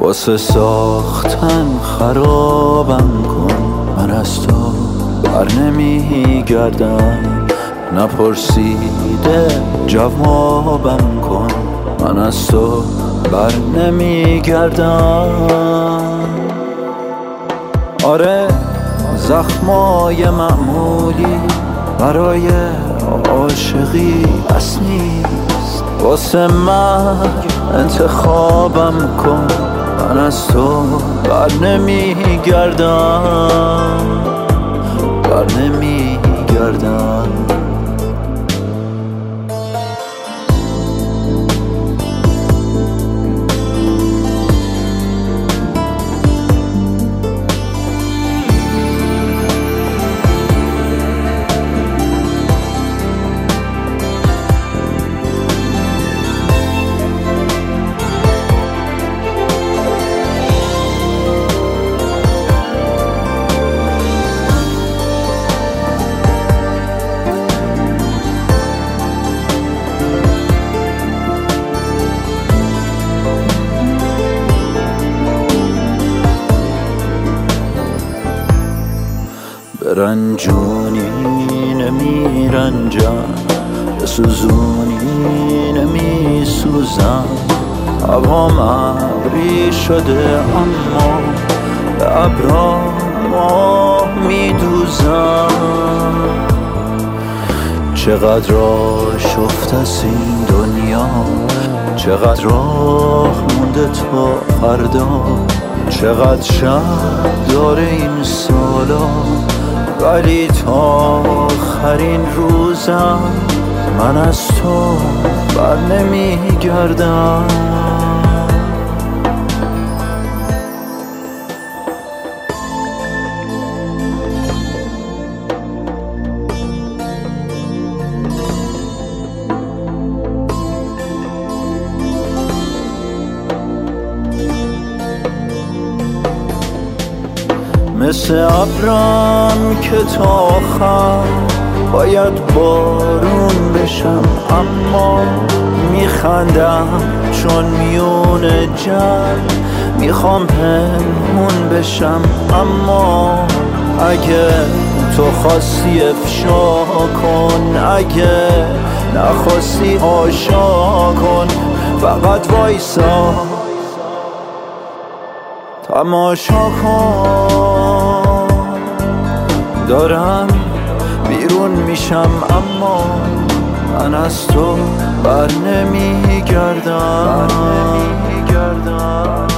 واسه ساختن خرابم کن، من از تو بر نمیگردم. نپرسیده جوابم کن، من از تو بر نمیگردم. آره زخمای معمولی برای عاشقی بس نیست. واسه من انتخابم کن، من از تو بر نمیگردم، بر نمیگردم. رنجونی نمیرنجم، بسوزونی نمیسوزم. هوام ابری شده اما به ابرا ماه میدوزم. چقدر راه شفت از این دنیا، چقدر راه مونده تا فردا. چقدر شب داره این سالا، ولی تا آخرین روزم من از تو بر نمیگردم. مثل ابرم که تا آخر باید بارون بشم، اما میخندم چون میون جمع میخوام پنهون بشم. اما اگه تو خواستی افشا کن، اگه نخواستی آشا کن. فقط وایسا تماشا کن، دارم بیرون میشم اما من از تو بر نمیگردم.